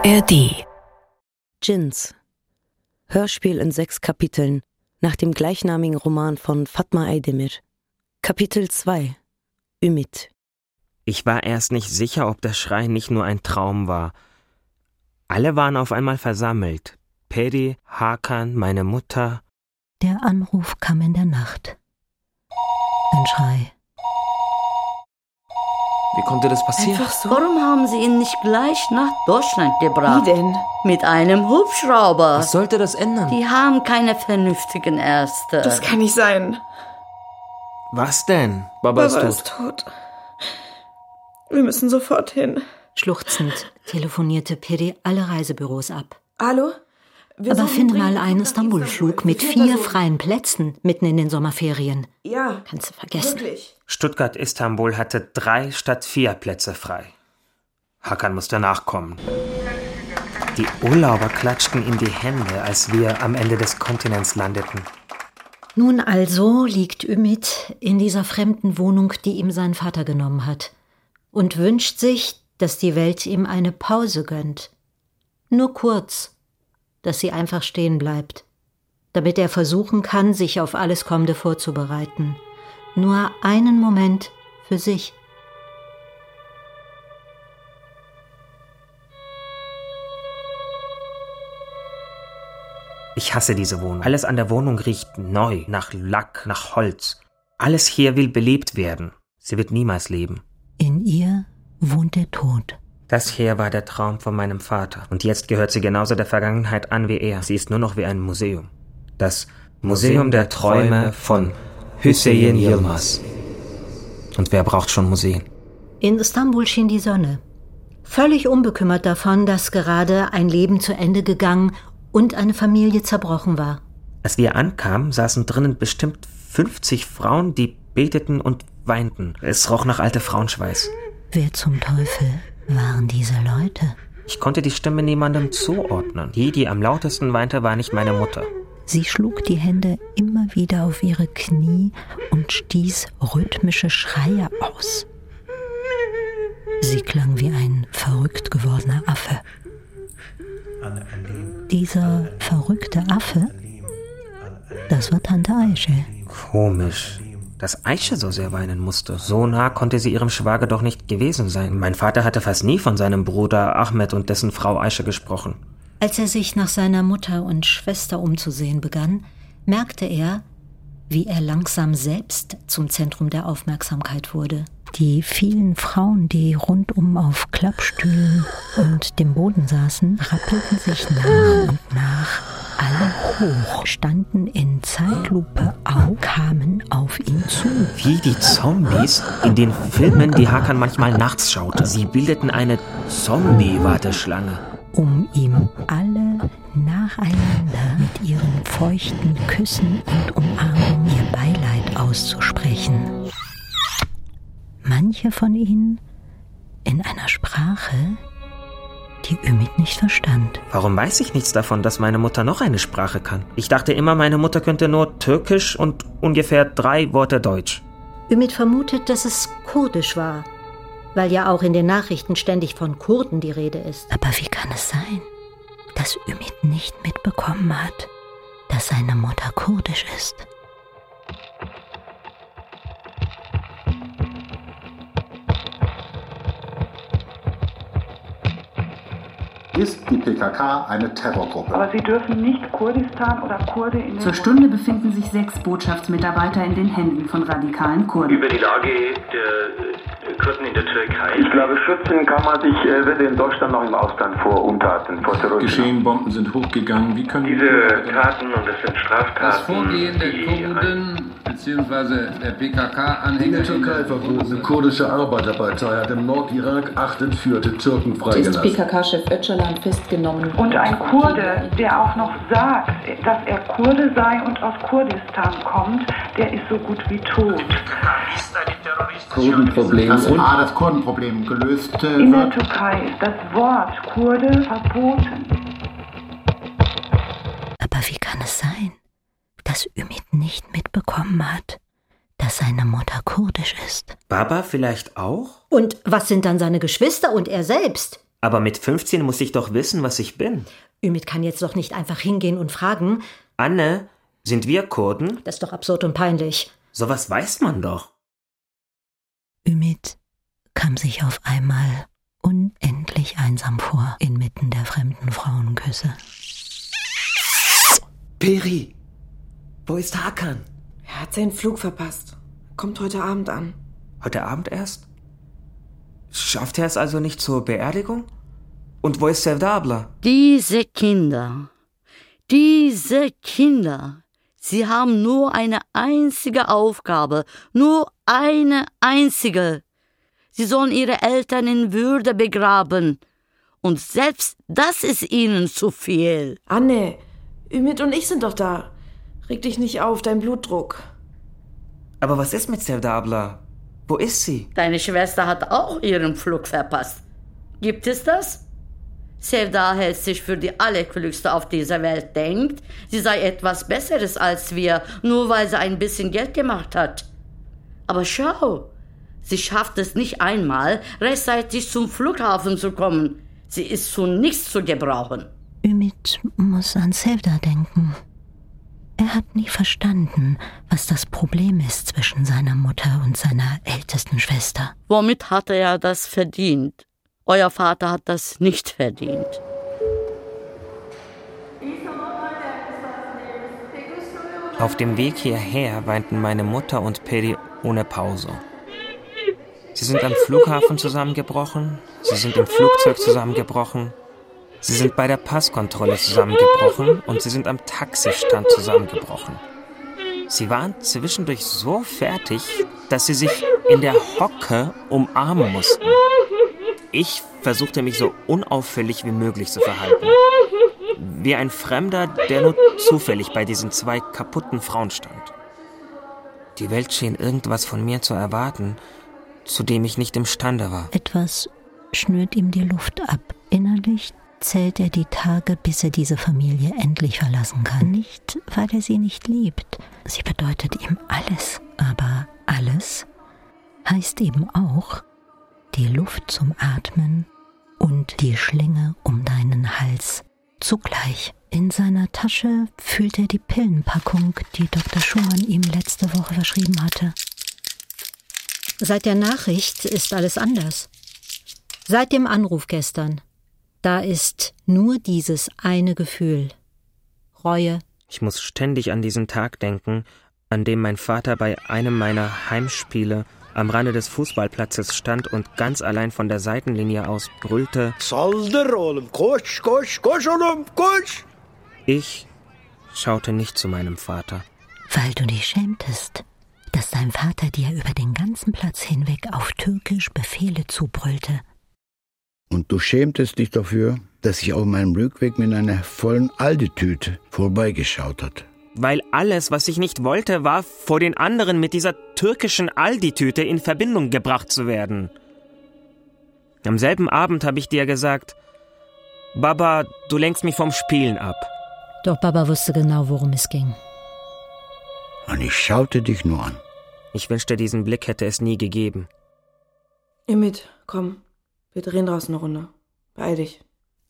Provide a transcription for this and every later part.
ARD. Djinns. Hörspiel in 6 Kapiteln nach dem gleichnamigen Roman von Fatma Aydemir. Kapitel 2. Ümit. Ich war erst nicht sicher, ob der Schrei nicht nur ein Traum war. Alle waren auf einmal versammelt. Peri, Hakan, meine Mutter. Der Anruf kam in der Nacht. Ein Schrei. Wie konnte das passieren? Einfach so? Warum haben Sie ihn nicht gleich nach Deutschland gebracht? Wie denn? Mit einem Hubschrauber. Was sollte das ändern? Die haben keine vernünftigen Ärzte. Das kann nicht sein. Was denn? Baba ist tot. Wir müssen sofort hin. Schluchzend telefonierte Peri alle Reisebüros ab. Hallo? Aber finde mal einen Istanbul-Flug mit 4 freien Plätzen mitten in den Sommerferien. Ja. Kannst du vergessen. Wirklich. Stuttgart-Istanbul hatte 3 statt 4 Plätze frei. Hakan musste nachkommen. Die Urlauber klatschten in die Hände, als wir am Ende des Kontinents landeten. Nun also liegt Ümit in dieser fremden Wohnung, die ihm sein Vater genommen hat, und wünscht sich, dass die Welt ihm eine Pause gönnt. Nur kurz, dass sie einfach stehen bleibt, damit er versuchen kann, sich auf alles Kommende vorzubereiten. Nur einen Moment für sich. Ich hasse diese Wohnung. Alles an der Wohnung riecht neu, nach Lack, nach Holz. Alles hier will belebt werden. Sie wird niemals leben. In ihr wohnt der Tod. Das hier war der Traum von meinem Vater. Und jetzt gehört sie genauso der Vergangenheit an wie er. Sie ist nur noch wie ein Museum. Das Museum der Träume von Hüseyin Yilmaz. Und wer braucht schon Museen? In Istanbul schien die Sonne. Völlig unbekümmert davon, dass gerade ein Leben zu Ende gegangen und eine Familie zerbrochen war. Als wir ankamen, saßen drinnen bestimmt 50 Frauen, die beteten und weinten. Es roch nach alter Frauenschweiß. Wer zum Teufel waren diese Leute? Ich konnte die Stimme niemandem zuordnen. Die am lautesten weinte, war nicht meine Mutter. Sie schlug die Hände immer wieder auf ihre Knie und stieß rhythmische Schreie aus. Sie klang wie ein verrückt gewordener Affe. Dieser verrückte Affe, das war Tante Aische. Komisch, dass Aische so sehr weinen musste. So nah konnte sie ihrem Schwager doch nicht gewesen sein. Mein Vater hatte fast nie von seinem Bruder Ahmed und dessen Frau Aische gesprochen. Als er sich nach seiner Mutter und Schwester umzusehen begann, merkte er, wie er langsam selbst zum Zentrum der Aufmerksamkeit wurde. Die vielen Frauen, die rundum auf Klappstühlen und dem Boden saßen, rappelten sich nach und nach alle hoch, standen in Zeitlupe auf, kamen auf ihn zu. Wie die Zombies in den Filmen, die Hakan manchmal nachts schaute. Sie bildeten eine Zombie-Warteschlange. Um ihm alle nacheinander mit ihren feuchten Küssen und Umarmungen ihr Beileid auszusprechen. Manche von ihnen in einer Sprache, die Ümit nicht verstand. Warum weiß ich nichts davon, dass meine Mutter noch eine Sprache kann? Ich dachte immer, meine Mutter könnte nur Türkisch und ungefähr 3 Worte Deutsch. Ümit vermutet, dass es Kurdisch war, weil ja auch in den Nachrichten ständig von Kurden die Rede ist. Aber wie kann es sein, dass Ümit nicht mitbekommen hat, dass seine Mutter kurdisch ist? Ist die PKK eine Terrorgruppe? Aber Sie dürfen nicht Kurdistan oder Kurde in den... Zur Stunde befinden sich 6 Botschaftsmitarbeiter in den Händen von radikalen Kurden. Über die Lage der Kurden in der Türkei. Ich glaube, schützen kann man sich weder in Deutschland noch im Ausland vor Untaten, vor Terroristen. Geschehen, Bomben sind hochgegangen. Wie können diese Taten, und das sind Straftaten... Das Vorgehen der Kurden bzw. der PKK-Anhänger... In der Türkei verbotene kurdische Arbeiterpartei hat im Nordirak 8 entführte Türken freigelassen. Ist PKK-Chef Öcalan festgenommen. Und ein Kurde, der auch noch sagt, dass er Kurde sei und aus Kurdistan kommt, der ist so gut wie tot. Kurdenproblem. Das Kurdenproblem gelöst wird. In der Türkei ist das Wort Kurde verboten. Aber wie kann es sein, dass Ümit nicht mitbekommen hat, dass seine Mutter kurdisch ist? Baba vielleicht auch? Und was sind dann seine Geschwister und er selbst? Aber mit 15 muss ich doch wissen, was ich bin. Ümit kann jetzt doch nicht einfach hingehen und fragen. Anne, sind wir Kurden? Das ist doch absurd und peinlich. Sowas weiß man doch. Ümit kam sich auf einmal unendlich einsam vor, inmitten der fremden Frauenküsse. Peri, wo ist Hakan? Er hat seinen Flug verpasst. Kommt heute Abend an. Heute Abend erst? Schafft er es also nicht zur Beerdigung? Und wo ist Sevda abla? Diese Kinder, sie haben nur eine einzige Aufgabe, nur eine einzige. Sie sollen ihre Eltern in Würde begraben. Und selbst das ist ihnen zu viel. Anne, Ümit und ich sind doch da. Reg dich nicht auf, dein Blutdruck. Aber was ist mit Sevda abla? Wo ist sie? Deine Schwester hat auch ihren Flug verpasst. Gibt es das? Sevda hält sich für die Allerklügste auf dieser Welt, denkt, sie sei etwas Besseres als wir, nur weil sie ein bisschen Geld gemacht hat. Aber schau, sie schafft es nicht einmal, rechtzeitig zum Flughafen zu kommen. Sie ist zu nichts zu gebrauchen. Ümit muss an Sevda denken. Er hat nie verstanden, was das Problem ist zwischen seiner Mutter und seiner ältesten Schwester. Womit hat er das verdient? Euer Vater hat das nicht verdient. Auf dem Weg hierher weinten meine Mutter und Peri ohne Pause. Sie sind am Flughafen zusammengebrochen, sie sind im Flugzeug zusammengebrochen, sie sind bei der Passkontrolle zusammengebrochen und sie sind am Taxistand zusammengebrochen. Sie waren zwischendurch so fertig, dass sie sich in der Hocke umarmen mussten. Ich versuchte mich so unauffällig wie möglich zu verhalten. Wie ein Fremder, der nur zufällig bei diesen zwei kaputten Frauen stand. Die Welt schien irgendwas von mir zu erwarten, zu dem ich nicht imstande war. Etwas schnürt ihm die Luft ab. Innerlich zählt er die Tage, bis er diese Familie endlich verlassen kann. Nicht, weil er sie nicht liebt. Sie bedeutet ihm alles. Aber alles heißt eben auch die Luft zum Atmen und die Schlinge um deinen Hals. Zugleich. In seiner Tasche fühlt er die Pillenpackung, die Dr. Schumann ihm letzte Woche verschrieben hatte. Seit der Nachricht ist alles anders. Seit dem Anruf gestern. Da ist nur dieses eine Gefühl. Reue. Ich muss ständig an diesen Tag denken, an dem mein Vater bei einem meiner Heimspiele am Rande des Fußballplatzes stand und ganz allein von der Seitenlinie aus brüllte: Saldır oğlum, koş, koş, koş oğlum, koş! Ich schaute nicht zu meinem Vater. Weil du dich schämtest, dass dein Vater dir über den ganzen Platz hinweg auf Türkisch Befehle zubrüllte. Und du schämtest dich dafür, dass ich auf meinem Rückweg mit einer vollen Aldi-Tüte vorbeigeschaut hat. Weil alles, was ich nicht wollte, war, vor den anderen mit dieser türkischen Aldi-Tüte in Verbindung gebracht zu werden. Am selben Abend habe ich dir gesagt: Baba, du lenkst mich vom Spielen ab. Doch Baba wusste genau, worum es ging. Und ich schaute dich nur an. Ich wünschte, diesen Blick hätte es nie gegeben. Ümit, komm. Wir drehen draußen eine Runde. Beeil dich.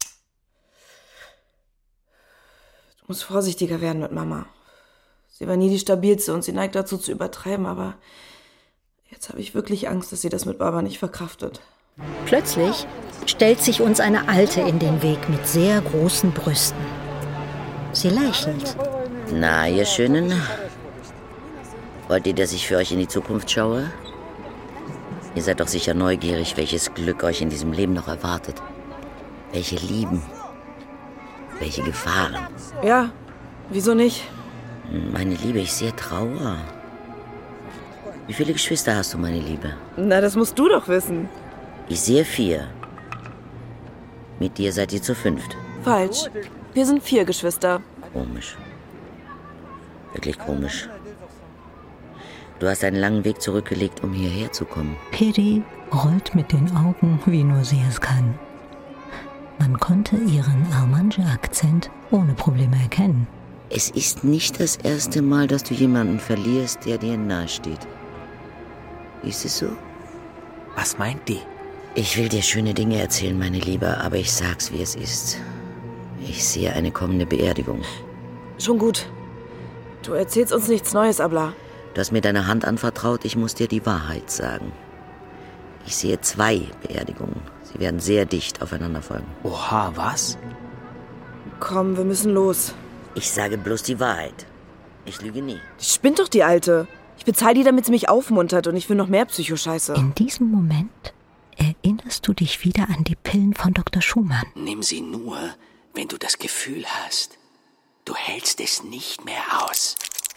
Du musst vorsichtiger werden mit Mama. Sie war nie die stabilste und sie neigt dazu zu übertreiben, aber jetzt habe ich wirklich Angst, dass sie das mit Baba nicht verkraftet. Plötzlich stellt sich uns eine Alte in den Weg mit sehr großen Brüsten. Sie lächelt. Na, ihr Schönen, wollt ihr, dass ich für euch in die Zukunft schaue? Ihr seid doch sicher neugierig, welches Glück euch in diesem Leben noch erwartet. Welche Lieben, welche Gefahren. Ja, wieso nicht? Meine Liebe, ich sehe Trauer. Wie viele Geschwister hast du, meine Liebe? Na, das musst du doch wissen. Ich sehe 4. Mit dir seid ihr zu 5. Falsch. Wir sind 4 Geschwister. Komisch. Wirklich komisch. Du hast einen langen Weg zurückgelegt, um hierher zu kommen. Peri rollt mit den Augen, wie nur sie es kann. Man konnte ihren Armanje-Akzent ohne Probleme erkennen. Es ist nicht das erste Mal, dass du jemanden verlierst, der dir nahesteht. Ist es so? Was meint die? Ich will dir schöne Dinge erzählen, meine Liebe, aber ich sag's, wie es ist. Ich sehe eine kommende Beerdigung. Schon gut. Du erzählst uns nichts Neues, Abla. Du hast mir deine Hand anvertraut, ich muss dir die Wahrheit sagen. Ich sehe 2 Beerdigungen. Sie werden sehr dicht aufeinander folgen. Oha, was? Komm, wir müssen los. Ich sage bloß die Wahrheit. Ich lüge nie. Spinnt doch die Alte. Ich bezahle die, damit sie mich aufmuntert und ich will noch mehr Psychoscheiße. In diesem Moment erinnerst du dich wieder an die Pillen von Dr. Schumann. Nimm sie nur, wenn du das Gefühl hast, du hältst es nicht mehr aus.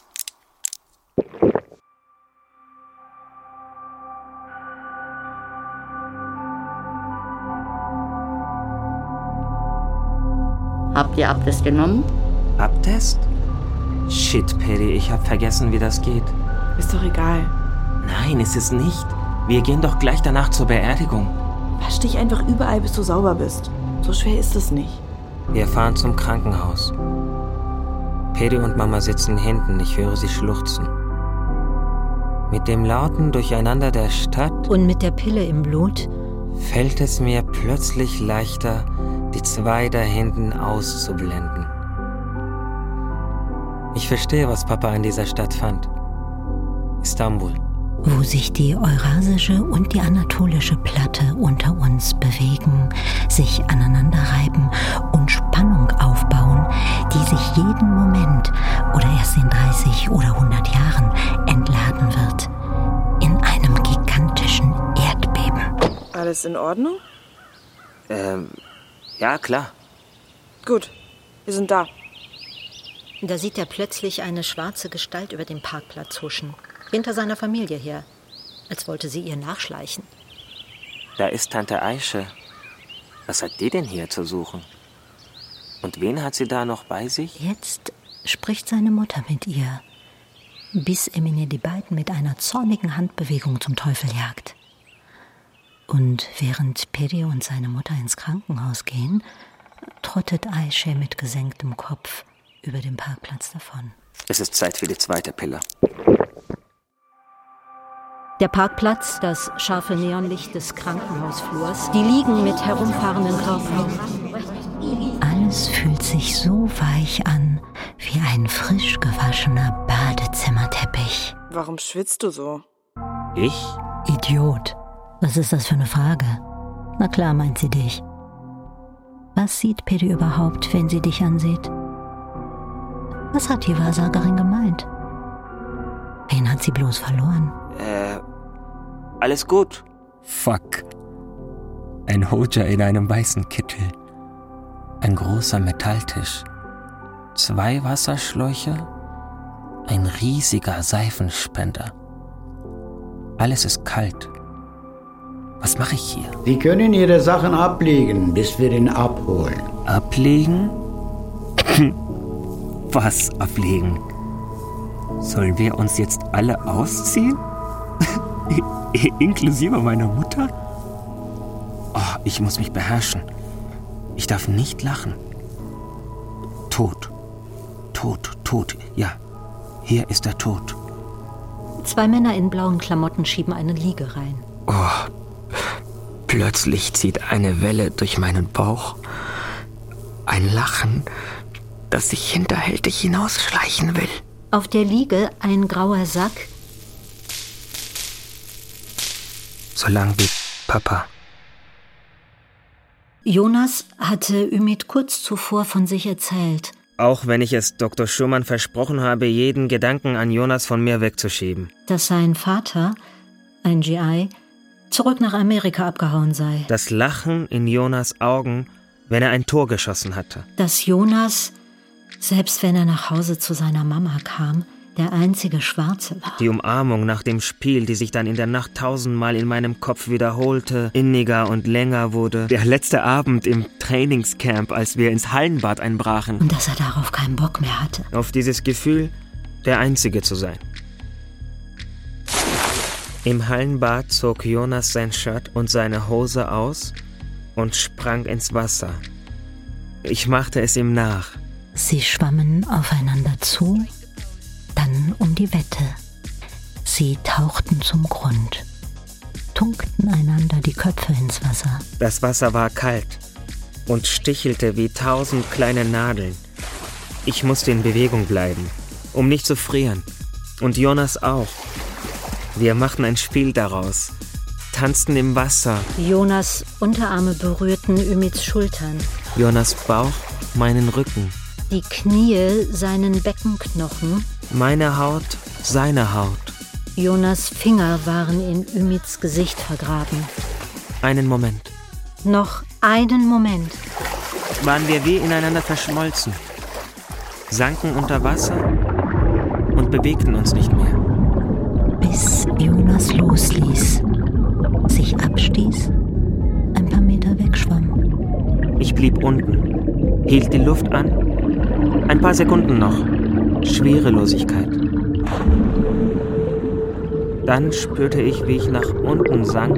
Habt ihr Abtest genommen? Abtest? Shit, Paddy, ich hab vergessen, wie das geht. Ist doch egal. Nein, ist es nicht. Wir gehen doch gleich danach zur Beerdigung. Wasch dich einfach überall, bis du sauber bist. So schwer ist es nicht. Wir fahren zum Krankenhaus. Paddy und Mama sitzen hinten, ich höre sie schluchzen. Mit dem lauten Durcheinander der Stadt und mit der Pille im Blut fällt es mir plötzlich leichter, die 2 da hinten auszublenden. Ich verstehe, was Papa an dieser Stadt fand. Istanbul. Wo sich die eurasische und die anatolische Platte unter uns bewegen, sich aneinanderreiben und Spannung aufbauen, die sich jeden Moment oder erst in 30 oder 100 Jahren entladen wird. In einem gigantischen Erdbeben. Alles in Ordnung? Ja, klar. Gut, wir sind da. Da sieht er plötzlich eine schwarze Gestalt über den Parkplatz huschen. Hinter seiner Familie her. Als wollte sie ihr nachschleichen. Da ist Tante Aische. Was hat die denn hier zu suchen? Und wen hat sie da noch bei sich? Jetzt spricht seine Mutter mit ihr, bis Emine die beiden mit einer zornigen Handbewegung zum Teufel jagt. Und während Peri und seine Mutter ins Krankenhaus gehen, trottet Aische mit gesenktem Kopf über den Parkplatz davon. Es ist Zeit für die 2. Pille. Der Parkplatz, das scharfe Neonlicht des Krankenhausflurs, die Liegen mit herumfahrenden Körpern. Alles fühlt sich so weich an wie ein frisch gewaschener Badezimmerteppich. Warum schwitzt du so? Ich? Idiot. Was ist das für eine Frage? Na klar meint sie dich. Was sieht Peri überhaupt, wenn sie dich ansieht? Was hat die Wahrsagerin gemeint? Wen hat sie bloß verloren? Alles gut. Fuck. Ein Hoja in einem weißen Kittel. Ein großer Metalltisch. 2 Wasserschläuche. Ein riesiger Seifenspender. Alles ist kalt. Was mache ich hier? Sie können Ihre Sachen ablegen, bis wir ihn abholen. Ablegen? Was ablegen? Sollen wir uns jetzt alle ausziehen? Inklusive meiner Mutter? Oh, ich muss mich beherrschen. Ich darf nicht lachen. Tod. Tod, Tod. Ja, hier ist der Tod. 2 Männer in blauen Klamotten schieben eine Liege rein. Oh, plötzlich zieht eine Welle durch meinen Bauch. Ein Lachen, das sich hinterhältig hinausschleichen will. Auf der Liege ein grauer Sack. So lang wie Papa. Jonas hatte Ümit kurz zuvor von sich erzählt. Auch wenn ich es Dr. Schumann versprochen habe, jeden Gedanken an Jonas von mir wegzuschieben. Dass sein Vater, ein GI, zurück nach Amerika abgehauen sei. Das Lachen in Jonas Augen, wenn er ein Tor geschossen hatte. Dass Jonas, selbst wenn er nach Hause zu seiner Mama kam, der einzige Schwarze war. Die Umarmung nach dem Spiel, die sich dann in der Nacht 1000-mal in meinem Kopf wiederholte, inniger und länger wurde. Der letzte Abend im Trainingscamp, als wir ins Hallenbad einbrachen. Und dass er darauf keinen Bock mehr hatte. Auf dieses Gefühl, der Einzige zu sein. Im Hallenbad zog Jonas sein Shirt und seine Hose aus und sprang ins Wasser. Ich machte es ihm nach. Sie schwammen aufeinander zu, dann um die Wette. Sie tauchten zum Grund. tunkten einander die Köpfe ins Wasser. Das Wasser war kalt und stichelte wie 1000 kleine Nadeln. Ich musste in Bewegung bleiben, um nicht zu frieren. Und Jonas auch. Wir machten ein Spiel daraus, tanzten im Wasser. Jonas' Unterarme berührten Ümids Schultern. Jonas' Bauch meinen Rücken. Die Knie seinen Beckenknochen. Meine Haut, seine Haut. Jonas' Finger waren in Ümids Gesicht vergraben. Einen Moment. Noch einen Moment. Waren wir wie ineinander verschmolzen, sanken unter Wasser und bewegten uns nicht mehr. Bis Jonas losließ, sich abstieß, ein paar Meter wegschwamm. Ich blieb unten, hielt die Luft an. Ein paar Sekunden noch. Schwerelosigkeit. Dann spürte ich, wie ich nach unten sank.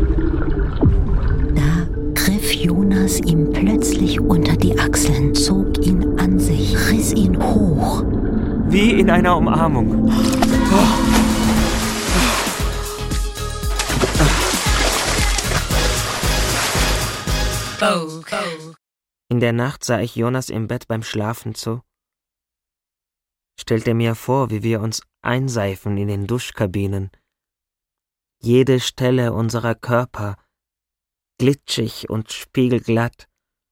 Da griff Jonas ihm plötzlich unter die Achseln, zog ihn an sich, riss ihn hoch. Wie in einer Umarmung. In der Nacht sah ich Jonas im Bett beim Schlafen zu. Stellte mir vor, wie wir uns einseifen in den Duschkabinen. Jede Stelle unserer Körper glitschig und spiegelglatt.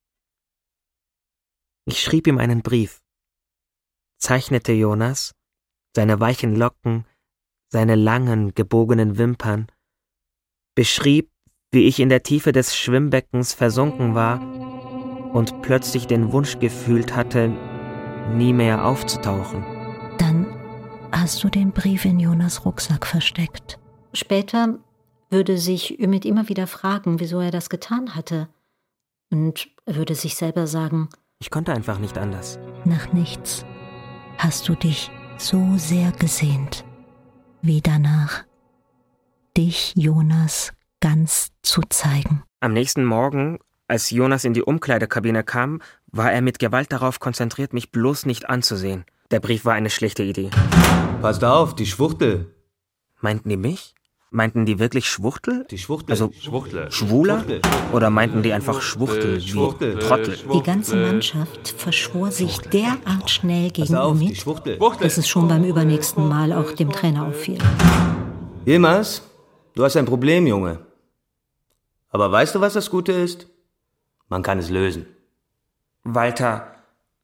Ich schrieb ihm einen Brief, zeichnete Jonas, seine weichen Locken, seine langen, gebogenen Wimpern, beschrieb, wie ich in der Tiefe des Schwimmbeckens versunken war und plötzlich den Wunsch gefühlt hatte, nie mehr aufzutauchen. Dann hast du den Brief in Jonas' Rucksack versteckt. Später würde sich Ümit immer wieder fragen, wieso er das getan hatte. Und er würde sich selber sagen, ich konnte einfach nicht anders. Nach nichts hast du dich so sehr gesehnt, wie danach, dich, Jonas, ganz zu zeigen. Am nächsten Morgen, als Jonas in die Umkleidekabine kam, war er mit Gewalt darauf konzentriert, mich bloß nicht anzusehen. Der Brief war eine schlechte Idee. Passt auf, die Schwuchtel. Meinten die mich? Meinten die wirklich Schwuchtel? Die Schwuchtel. Also Schwuchtel. Schwuler? Schwuchtel. Oder meinten die einfach Schwuchtel, Schwuchtel. Wie Trottel? Die ganze Mannschaft verschwor sich derart schnell gegen Ümit, dass es schon beim übernächsten Mal auch dem Trainer auffiel. Yilmaz, du hast ein Problem, Junge. Aber weißt du, was das Gute ist? Man kann es lösen. Walter,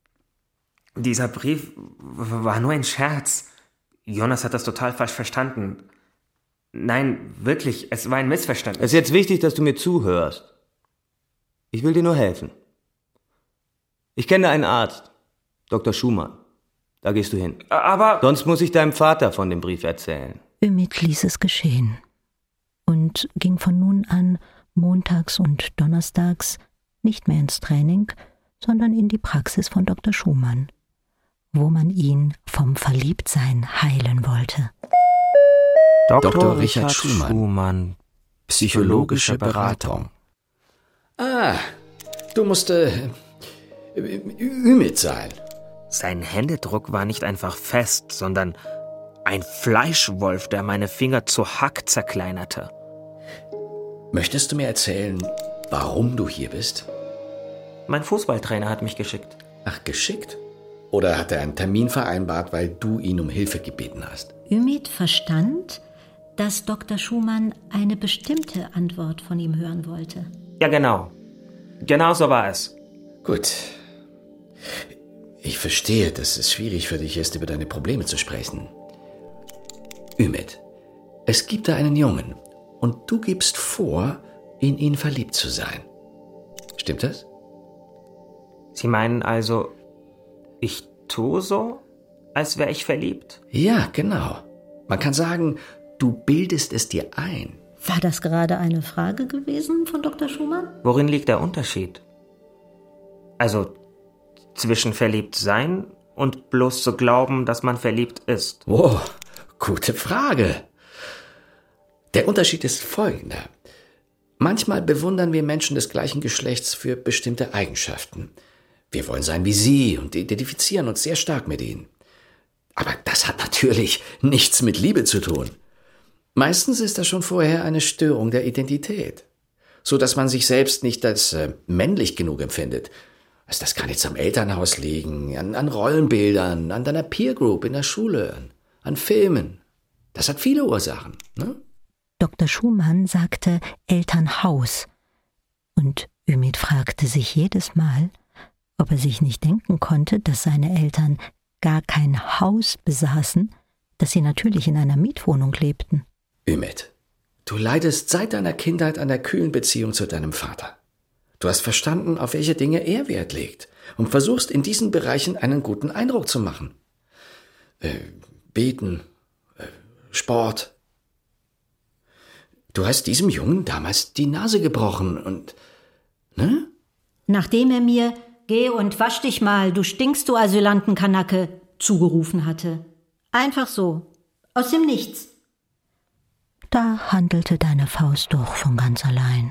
dieser Brief war nur ein Scherz. Jonas hat das total falsch verstanden. Nein, wirklich, es war ein Missverständnis. Es ist jetzt wichtig, dass du mir zuhörst. Ich will dir nur helfen. Ich kenne einen Arzt, Dr. Schumann. Da gehst du hin. Aber... Sonst muss ich deinem Vater von dem Brief erzählen. Ümit ließ es geschehen und ging von nun an montags und donnerstags nicht mehr ins Training, sondern in die Praxis von Dr. Schumann, wo man ihn vom Verliebtsein heilen wollte. Dr. Richard Schumann, psychologische Beratung. Ah, du musst Ümit sein. Sein Händedruck war nicht einfach fest, sondern ein Fleischwolf, der meine Finger zu Hack zerkleinerte. Möchtest du mir erzählen, warum du hier bist? Mein Fußballtrainer hat mich geschickt. Ach, geschickt? Oder hat er einen Termin vereinbart, weil du ihn um Hilfe gebeten hast? Ümit verstand, dass Dr. Schumann eine bestimmte Antwort von ihm hören wollte. Ja, genau. Genau so war es. Gut. Ich verstehe, dass es schwierig für dich ist, über deine Probleme zu sprechen. Ümit, es gibt da einen Jungen und du gibst vor, in ihn verliebt zu sein. Stimmt das? Sie meinen also, ich tue so, als wäre ich verliebt? Ja, genau. Man kann sagen, du bildest es dir ein. War das gerade eine Frage gewesen von Dr. Schumann? Worin liegt der Unterschied? Also zwischen verliebt sein und bloß zu glauben, dass man verliebt ist. Oh, gute Frage. Der Unterschied ist folgender. Manchmal bewundern wir Menschen des gleichen Geschlechts für bestimmte Eigenschaften. Wir wollen sein wie sie und identifizieren uns sehr stark mit ihnen. Aber das hat natürlich nichts mit Liebe zu tun. Meistens ist das schon vorher eine Störung der Identität, so dass man sich selbst nicht als männlich genug empfindet. Also das kann jetzt am Elternhaus liegen, an Rollenbildern, an deiner Peer Group in der Schule, an Filmen. Das hat viele Ursachen, ne? Dr. Schumann sagte Elternhaus. Und Ümit fragte sich jedes Mal, ob er sich nicht denken konnte, dass seine Eltern gar kein Haus besaßen, dass sie natürlich in einer Mietwohnung lebten. Ümit, du leidest seit deiner Kindheit an der kühlen Beziehung zu deinem Vater. Du hast verstanden, auf welche Dinge er Wert legt und versuchst in diesen Bereichen einen guten Eindruck zu machen. Beten, Sport. Du hast diesem Jungen damals die Nase gebrochen und, ne? Nachdem er mir »Geh und wasch dich mal, du stinkst, du Asylantenkanacke«, zugerufen hatte. Einfach so, aus dem Nichts. Da handelte deine Faust doch von ganz allein.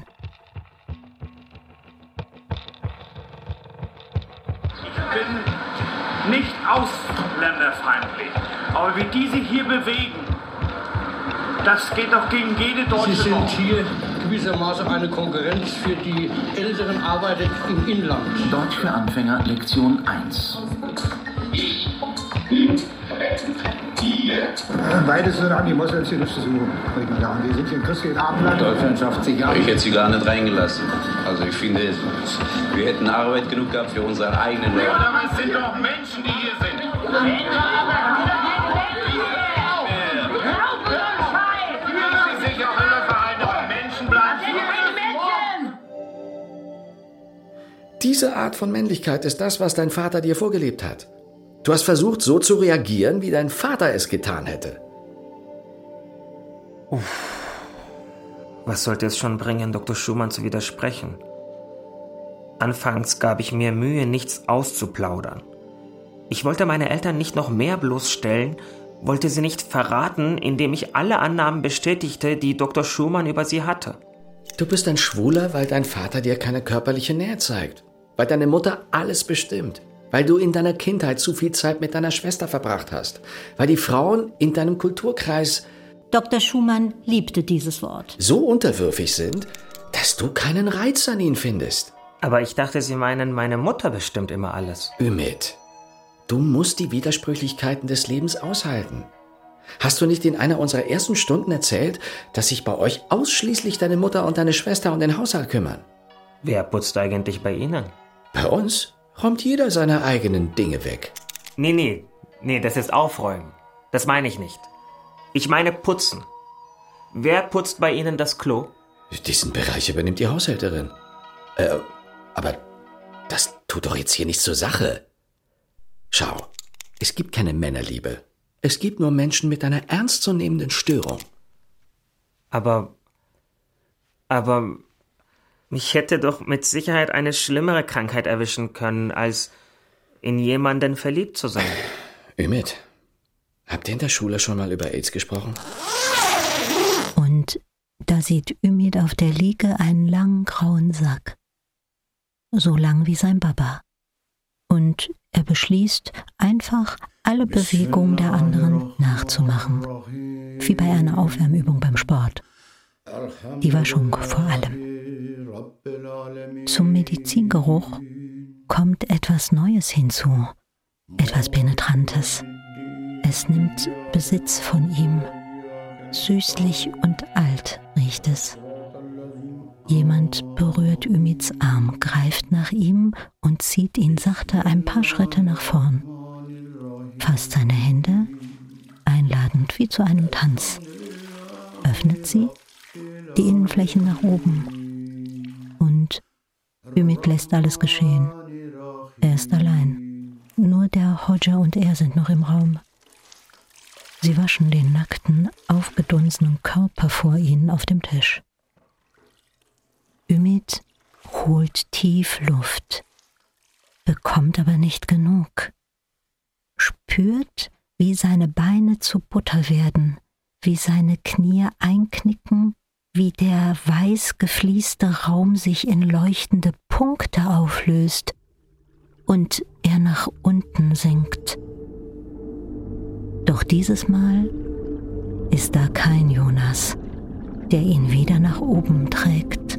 Ich bin nicht ausländerfeindlich, aber wie die sich hier bewegen, das geht doch gegen jede deutsche Sie sind Norm. hier gewissermaßen eine Konkurrenz für die älteren Arbeiter im Inland. Deutsch für Anfänger, Lektion 1. Beides sind an die Moslems hier nicht zu suchen. Die sind hier in christlichen Abendland. Deutschland schafft sich ab. Ich hätte sie gar nicht reingelassen. Also ich finde, wir hätten Arbeit genug gehabt für unsere eigenen Leute. Ja, aber es sind doch Menschen, die hier sind. Sie sich auch immer vereinen, aber Menschen bleiben. Diese Art von Männlichkeit ist das, was dein Vater dir vorgelebt hat. Du hast versucht, so zu reagieren, wie dein Vater es getan hätte. Was sollte es schon bringen, Dr. Schumann zu widersprechen? Anfangs gab ich mir Mühe, nichts auszuplaudern. Ich wollte meine Eltern nicht noch mehr bloßstellen, wollte sie nicht verraten, indem ich alle Annahmen bestätigte, die Dr. Schumann über sie hatte. Du bist ein Schwuler, weil dein Vater dir keine körperliche Nähe zeigt. Weil deine Mutter alles bestimmt. Weil du in deiner Kindheit zu viel Zeit mit deiner Schwester verbracht hast. Weil die Frauen in deinem Kulturkreis Dr. Schumann liebte dieses Wort. So unterwürfig sind, dass du keinen Reiz an ihnen findest. Aber ich dachte, Sie meinen, meine Mutter bestimmt immer alles. Ümit, du musst die Widersprüchlichkeiten des Lebens aushalten. Hast du nicht in einer unserer ersten Stunden erzählt, dass sich bei euch ausschließlich deine Mutter und deine Schwester um den Haushalt kümmern? Wer putzt eigentlich bei Ihnen? Bei uns räumt jeder seine eigenen Dinge weg. Nee, das ist Aufräumen. Das meine ich nicht. Ich meine putzen. Wer putzt bei Ihnen das Klo? Diesen Bereich übernimmt die Haushälterin. Aber das tut doch jetzt hier nichts zur Sache. Schau, es gibt keine Männerliebe. Es gibt nur Menschen mit einer ernstzunehmenden Störung. Aber mich hätte doch mit Sicherheit eine schlimmere Krankheit erwischen können, als in jemanden verliebt zu sein. Ümit, habt ihr in der Schule schon mal über AIDS gesprochen? Und da sieht Ümit auf der Liege einen langen grauen Sack. So lang wie sein Baba. Und er beschließt, einfach alle Bewegungen der anderen nachzumachen. Wie bei einer Aufwärmübung beim Sport. Die Waschung vor allem. Zum Medizingeruch kommt etwas Neues hinzu. Etwas Penetrantes. Es nimmt Besitz von ihm. Süßlich und alt riecht es. Jemand berührt Ümits Arm, greift nach ihm und zieht ihn sachte ein paar Schritte nach vorn. Fasst seine Hände, einladend wie zu einem Tanz. Öffnet sie, die Innenflächen nach oben. Und Ümit lässt alles geschehen. Er ist allein. Nur der Hodja und er sind noch im Raum. Sie waschen den nackten, aufgedunsenen Körper vor ihnen auf dem Tisch. Ümit holt tief Luft, bekommt aber nicht genug. Spürt, wie seine Beine zu Butter werden, wie seine Knie einknicken, wie der weiß geflieste Raum sich in leuchtende Punkte auflöst und er nach unten sinkt. Doch dieses Mal ist da kein Jonas, der ihn wieder nach oben trägt.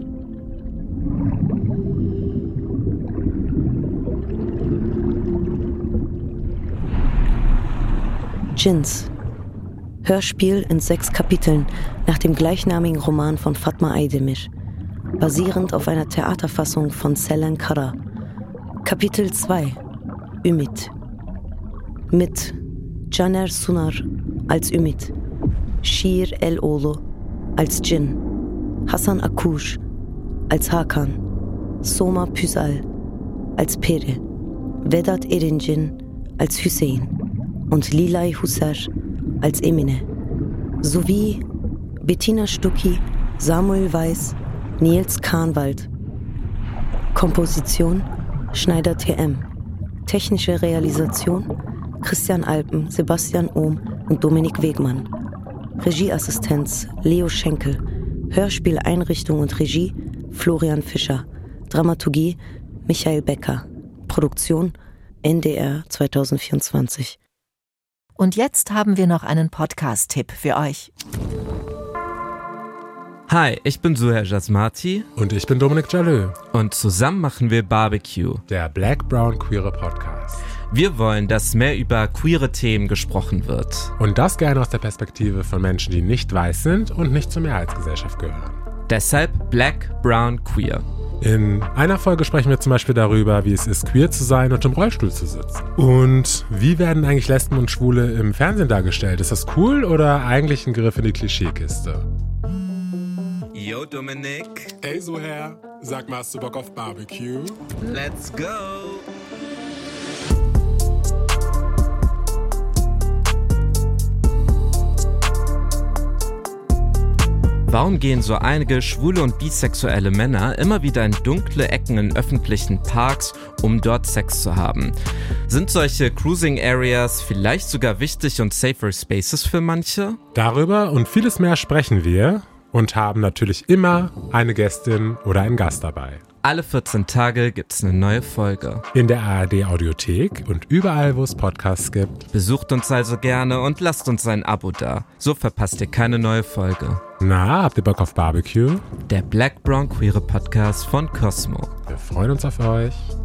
Djinns. Hörspiel in 6 Kapiteln nach dem gleichnamigen Roman von Fatma Aydemir, basierend auf einer Theaterfassung von Selen Kara. Kapitel 2. Ümit. Mit Caner Sunar als Ümit, Şiir Eloğlu als Djinn, Hasan Akuş als Hakan, Soma Püsal als Peri, Vedat Erincin als Hüseyin und Lilay Husser als Emine, sowie Bettina Stucki, Samuel Weiß, Nils Kahnwald. Komposition Schneider TM. Technische Realisation Christian Alpen, Sebastian Ohm und Dominik Wegmann. Regieassistenz Leo Schenkel. Hörspieleinrichtung und Regie Florian Fischer. Dramaturgie Michael Becker. Produktion NDR 2024. Und jetzt haben wir noch einen Podcast-Tipp für euch. Hi, ich bin Suher Jasmati. Und ich bin Dominik Jalö. Und zusammen machen wir Barbecue. Der Black Brown Queere Podcast. Wir wollen, dass mehr über queere Themen gesprochen wird. Und das gerne aus der Perspektive von Menschen, die nicht weiß sind und nicht zur Mehrheitsgesellschaft gehören. Deshalb Black, Brown, Queer. In einer Folge sprechen wir zum Beispiel darüber, wie es ist, queer zu sein und im Rollstuhl zu sitzen. Und wie werden eigentlich Lesben und Schwule im Fernsehen dargestellt? Ist das cool oder eigentlich ein Griff in die Klischeekiste? Yo, Dominik. Ey, Suher, sag mal, hast du Bock auf Barbecue? Let's go! Warum gehen so einige schwule und bisexuelle Männer immer wieder in dunkle Ecken in öffentlichen Parks, um dort Sex zu haben? Sind solche Cruising Areas vielleicht sogar wichtig und safer Spaces für manche? Darüber und vieles mehr sprechen wir und haben natürlich immer eine Gästin oder einen Gast dabei. Alle 14 Tage gibt's eine neue Folge. In der ARD Audiothek und überall, wo es Podcasts gibt. Besucht uns also gerne und lasst uns ein Abo da. So verpasst ihr keine neue Folge. Na, habt ihr Bock auf Barbecue? Der Black Brown Queere Podcast von Cosmo. Wir freuen uns auf euch.